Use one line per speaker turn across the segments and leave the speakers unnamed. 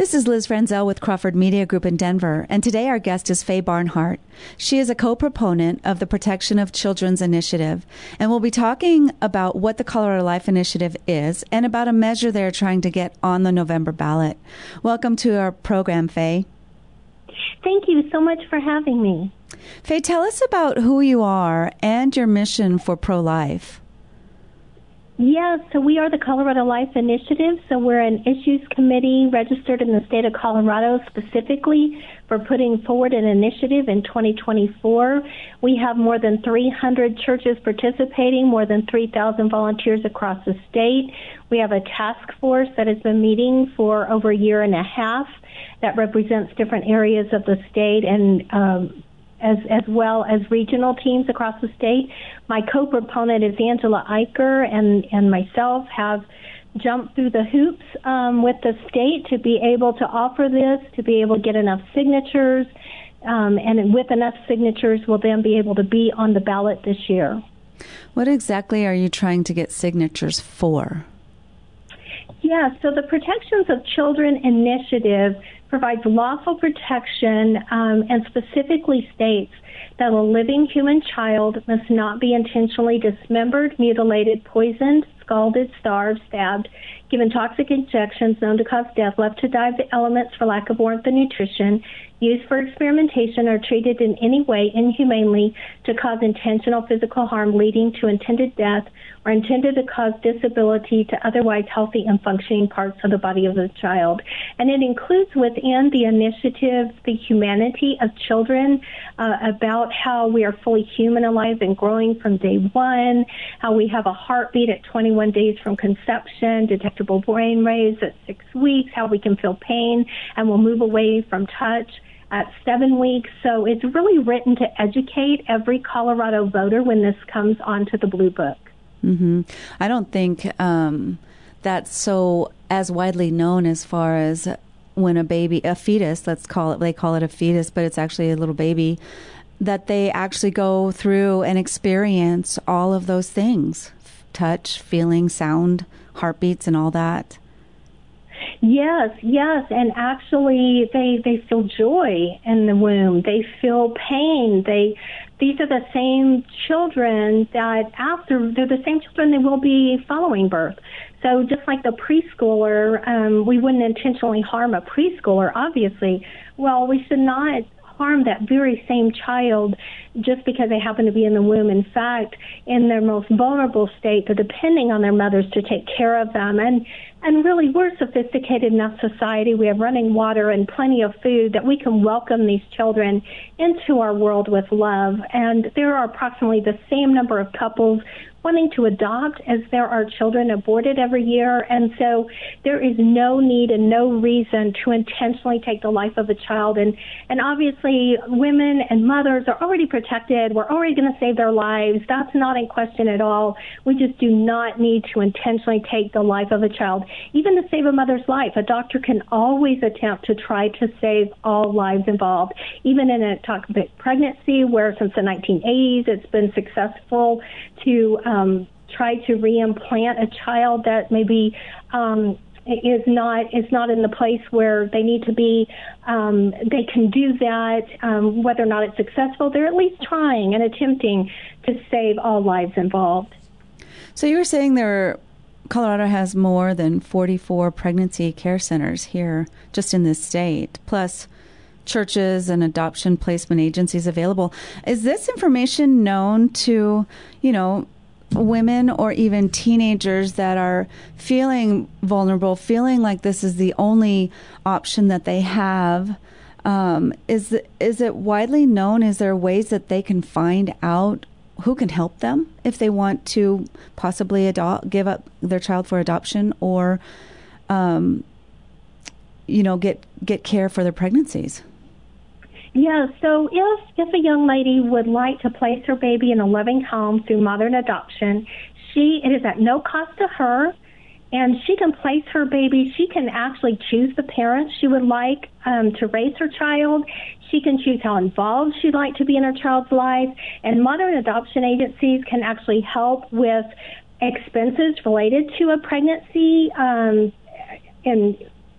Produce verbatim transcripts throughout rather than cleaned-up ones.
This is Liz Franzel with Crawford Media Group in Denver, and today our guest is Faye Barnhart. She is a co-proponent of the Protection of Children's Initiative, and we'll be talking about what the Colorado Life Initiative is and about a measure they're trying to get on the November ballot. Welcome to our program, Faye.
Thank you so much for having me.
Faye, tell us about who you are and your mission for pro-life.
Yes, so we are the Colorado Life Initiative. So we're an issues committee registered in the state of Colorado specifically for putting forward an initiative in twenty twenty-four. We have more than three hundred churches participating, more than three thousand volunteers across the state. We have a task force that has been meeting for over a year and a half that represents different areas of the state and um, as as well as regional teams across the state. My co-proponent is Angela Eicher, and, and myself have jumped through the hoops um, with the state to be able to offer this, to be able to get enough signatures, um, and with enough signatures, we'll then be able to be on the ballot this year.
What exactly are you trying to get signatures for?
Yeah, so the Protections of Children Initiative provides lawful protection um, and specifically states that a living human child must not be intentionally dismembered, mutilated, poisoned, scalded, starved, stabbed, given toxic injections known to cause death, left to die of the elements for lack of warmth and nutrition, used for experimentation, or treated in any way inhumanely to cause intentional physical harm leading to intended death, or intended to cause disability to otherwise healthy and functioning parts of the body of the child. And it includes within the initiative the humanity of children, uh, about how we are fully human, alive, and growing from day one, how we have a heartbeat at twenty-one days from conception, detectable brain waves at six weeks, how we can feel pain and will move away from touch at seven weeks. So it's really written to educate every Colorado voter when this comes onto the Blue Book.
Mm-hmm. I don't think um, that's so as widely known as far as when a baby, a fetus, let's call it, they call it a fetus, but it's actually a little baby, that they actually go through and experience all of those things, touch, feeling, sound, heartbeats, and all that.
Yes, yes, and actually they they feel joy in the womb. They feel pain. They these are the same children that after they're the same children they will be following birth. So just like the preschooler, um, we wouldn't intentionally harm a preschooler, obviously. Well, we should not harm that very same child just because they happen to be in the womb. In fact, in their most vulnerable state, they're depending on their mothers to take care of them. And and really, we're a sophisticated enough society. We have running water and plenty of food that we can welcome these children into our world with love. And there are approximately the same number of couples wanting to adopt as there are children aborted every year. And so there is no need and no reason to intentionally take the life of a child. And, and obviously, women and mothers are already protected. We're already going to save their lives. That's not in question at all. We just do not need to intentionally take the life of a child. Even to save a mother's life, a doctor can always attempt to try to save all lives involved. Even in a ectopic pregnancy, where since the nineteen eighties it's been successful to um, try to reimplant a child that maybe um, is not is not in the place where they need to be. Um, they can do that. Um, whether or not it's successful, they're at least trying and attempting to save all lives involved.
So you were saying there are Colorado has more than forty-four pregnancy care centers here just in this state, plus churches and adoption placement agencies available. Is this information known to, you know, women or even teenagers that are feeling vulnerable, feeling like this is the only option that they have? Um, is, is it widely known? Is there ways that they can find out who can help them if they want to possibly adopt, give up their child for adoption, or, um, you know, get get care for their pregnancies?
Yeah, so if if a young lady would like to place her baby in a loving home through modern adoption, she it is at no cost to her, and she can place her baby. She can actually choose the parents she would like um, to raise her child. She can choose how involved she'd like to be in her child's life, and modern adoption agencies can actually help with expenses related to a pregnancy, um, and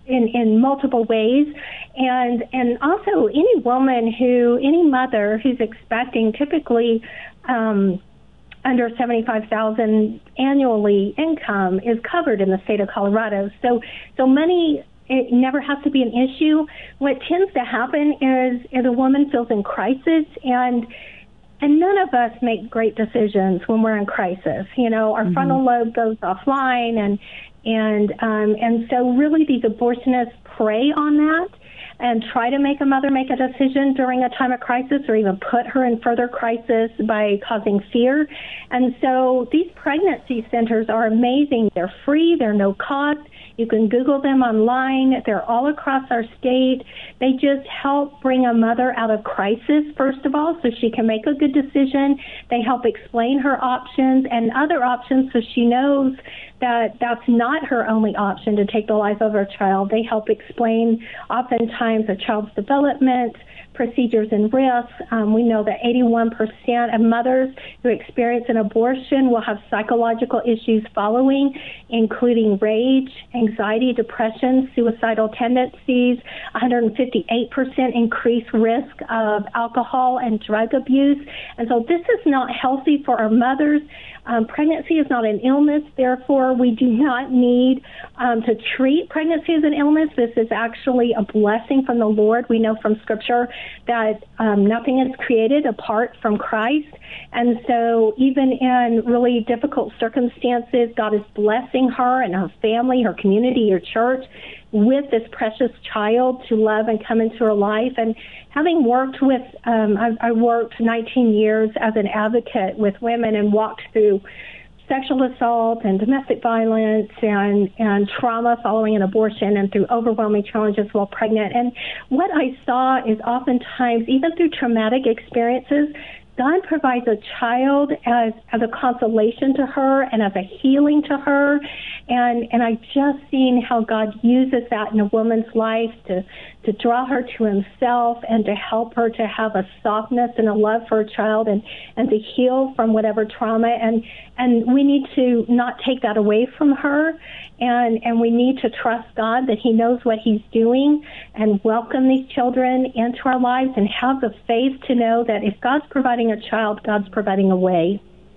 in, in multiple ways. And, and also any woman who, any mother who's expecting typically, um, under seventy-five thousand annually income is covered in the state of Colorado. So, so money, it never has to be an issue. What tends to happen is, is a woman feels in crisis, and and none of us make great decisions when we're in crisis. You know, our mm-hmm. frontal lobe goes offline, and and um, and so really these abortionists prey on that and try to make a mother make a decision during a time of crisis, or even put her in further crisis by causing fear. And so these pregnancy centers are amazing. They're free. They're no cost. You can Google them online. They're all across our state. They just help bring a mother out of crisis, first of all, so she can make a good decision. They help explain her options and other options so she knows that that's not her only option to take the life of her child. They help explain oftentimes a child's development, procedures and risks. Um, we know that eighty-one percent of mothers who experience an abortion will have psychological issues following, including rage, anxiety, depression, suicidal tendencies, one hundred fifty-eight percent increased risk of alcohol and drug abuse. And so this is not healthy for our mothers. Um, pregnancy is not an illness, therefore we do not need um, to treat pregnancy as an illness. This is actually a blessing from the Lord. We know from Scripture that um, nothing is created apart from Christ. And so even in really difficult circumstances, God is blessing her and her family, her community, her church with this precious child to love and come into her life. And having worked with, um, I, I worked nineteen years as an advocate with women and walked through sexual assault and domestic violence and, and trauma following an abortion and through overwhelming challenges while pregnant. And what I saw is oftentimes, even through traumatic experiences, God provides a child as, as a consolation to her and as a healing to her. And, and I've just seen how God uses that in a woman's life to, to draw her to himself and to help her to have a softness and a love for a child and, and to heal from whatever trauma. And, and we need to not take that away from her. And, and we need to trust God that he knows what he's doing and welcome these children into our lives and have the faith to know that if God's providing a child, God's providing a way.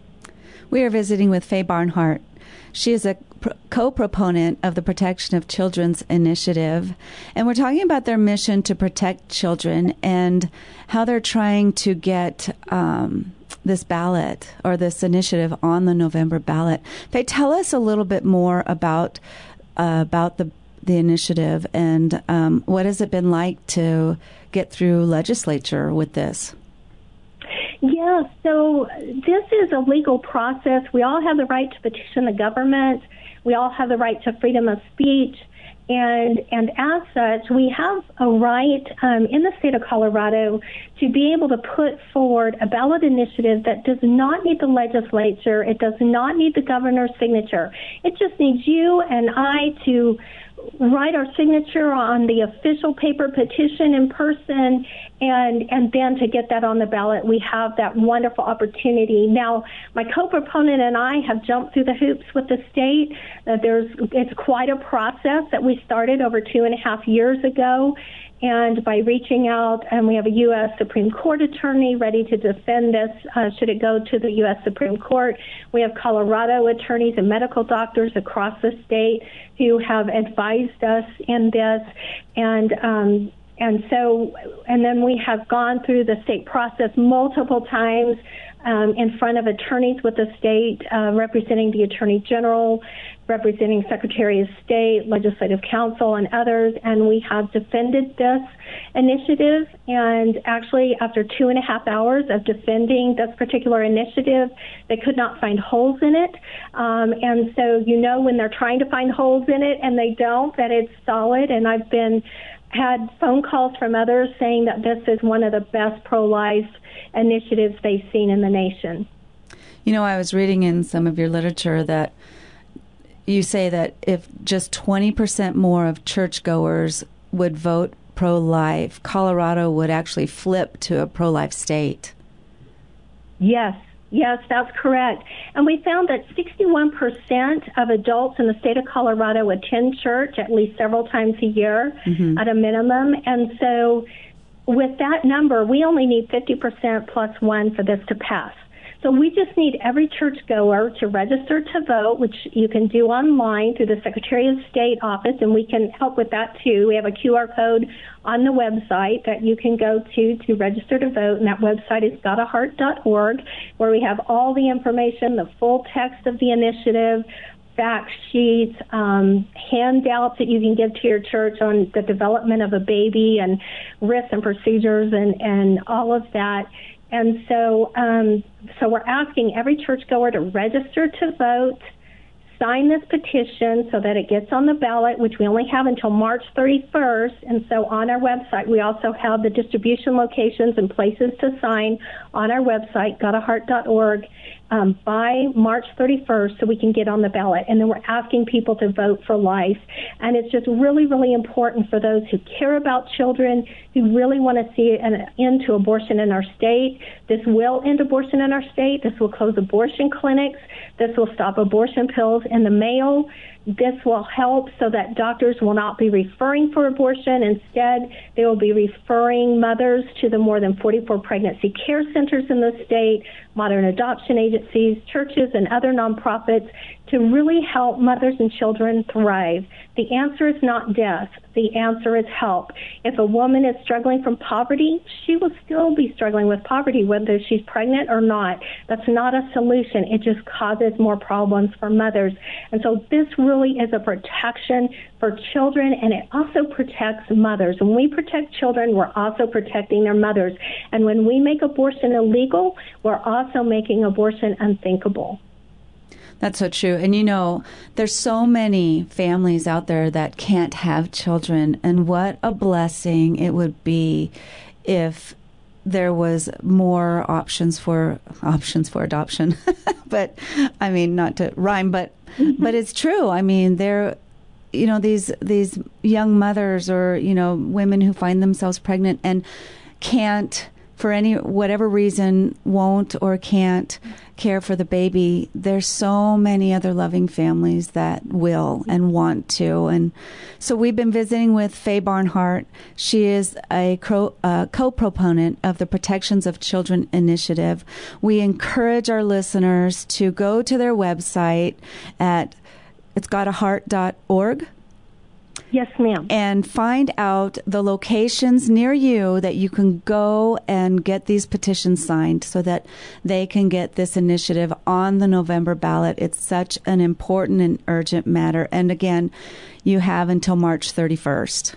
We are visiting with Faye Barnhart. She is a co-proponent of the Protection of Children's Initiative, and we're talking about their mission to protect children and how they're trying to get um, this ballot or this initiative on the November ballot. Faye, tell us a little bit more about uh, about the the initiative and um, what has it been like to get through legislature with this?
Yeah, so this is a legal process. We all have the right to petition the government. We all have the right to freedom of speech. And and as such, we have a right um, in the state of Colorado to be able to put forward a ballot initiative that does not need the legislature. It does not need the governor's signature. It just needs you and I to write our signature on the official paper petition in person, and and then to get that on the ballot. We have that wonderful opportunity. Now, my co-proponent and I have jumped through the hoops with the state. Uh, there's it's quite a process that we started over two and a half years ago. And by reaching out, and we have a U S Supreme Court attorney ready to defend this uh, should it go to the U S Supreme Court. We have Colorado attorneys and medical doctors across the state who have advised us in this. And um, and so, and then we have gone through the state process multiple times um, in front of attorneys with the state, uh, representing the Attorney General, representing Secretary of State, Legislative Council, and others, and we have defended this initiative. And actually, after two and a half hours of defending this particular initiative, they could not find holes in it. Um, and so, you know, when they're trying to find holes in it and they don't, that it's solid. And I've been had phone calls from others saying that this is one of the best pro-life initiatives they've seen in the nation.
You know, I was reading in some of your literature that you say that if just twenty percent more of churchgoers would vote pro-life, Colorado would actually flip to a pro-life state.
Yes, Yes, that's correct. And we found that sixty-one percent of adults in the state of Colorado attend church at least several times a year mm-hmm. at a minimum. And so with that number, we only need fifty percent plus one for this to pass. So we just need every churchgoer to register to vote, which you can do online through the Secretary of State office, and we can help with that too. We have a Q R code on the website that you can go to to register to vote, and that website is got a heart dot org, where we have all the information, the full text of the initiative, fact sheets, um, handouts that you can give to your church on the development of a baby and risks and procedures and, and all of that. And so, um, so we're asking every churchgoer to register to vote, sign this petition so that it gets on the ballot, which we only have until March thirty-first. And so on our website, we also have the distribution locations and places to sign on our website, got a heart dot org. Um, by March thirty-first so we can get on the ballot. And then we're asking people to vote for life. And it's just really, really important for those who care about children, who really want to see an end to abortion in our state. This will end abortion in our state. This will close abortion clinics. This will stop abortion pills in the mail. This will help so that doctors will not be referring for abortion. Instead, they will be referring mothers to the more than forty-four pregnancy care centers in the state, modern adoption agencies, churches, and other nonprofits to really help mothers and children thrive. The answer is not death. The answer is help. If a woman is struggling from poverty, she will still be struggling with poverty, whether she's pregnant or not. That's not a solution. It just causes more problems for mothers. And so this really is a protection for children, and it also protects mothers. When we protect children, we're also protecting their mothers. And when we make abortion illegal, we're also making abortion unthinkable.
That's so true. And, you know, there's so many families out there that can't have children. And what a blessing it would be if there was more options for options for adoption. But, I mean, not to rhyme, but mm-hmm. but it's true. I mean, there, you know, these these young mothers or, you know, women who find themselves pregnant and can't, for any whatever reason, won't or can't care for the baby. There's so many other loving families that will and want to. And so we've been visiting with Faye Barnhart. She is a co- uh, co-proponent of the Protections of Children initiative. We encourage our listeners to go to their website at it's got a heart dot org.
Yes, ma'am.
And find out the locations near you that you can go and get these petitions signed so that they can get this initiative on the November ballot. It's such an important and urgent matter. And again, you have until March thirty-first.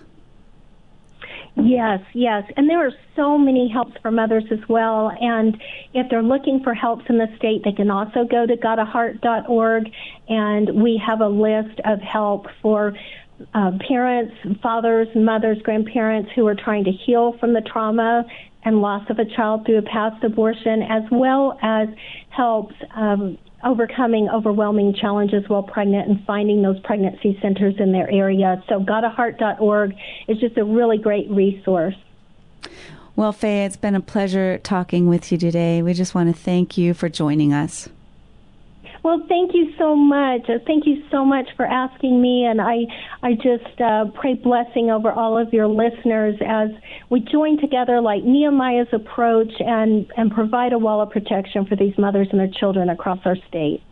Yes, yes. And there are so many helps for mothers as well. And if they're looking for helps in the state, they can also go to got a heart dot org. And we have a list of help for Uh, parents, fathers, mothers, grandparents who are trying to heal from the trauma and loss of a child through a past abortion, as well as helps um, overcoming overwhelming challenges while pregnant and finding those pregnancy centers in their area. So got a heart dot org is just a really great resource.
Well, Faye, it's been a pleasure talking with you today. We just want to thank you for joining us.
Well, thank you so much. Uh, Thank you so much for asking me, and I, I just uh, pray blessing over all of your listeners as we join together like Nehemiah's approach and, and provide a wall of protection for these mothers and their children across our state.